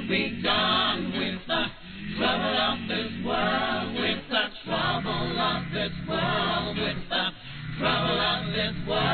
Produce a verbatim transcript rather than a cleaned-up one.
be done with the trouble of this world, with the trouble of this world, with the trouble of this world.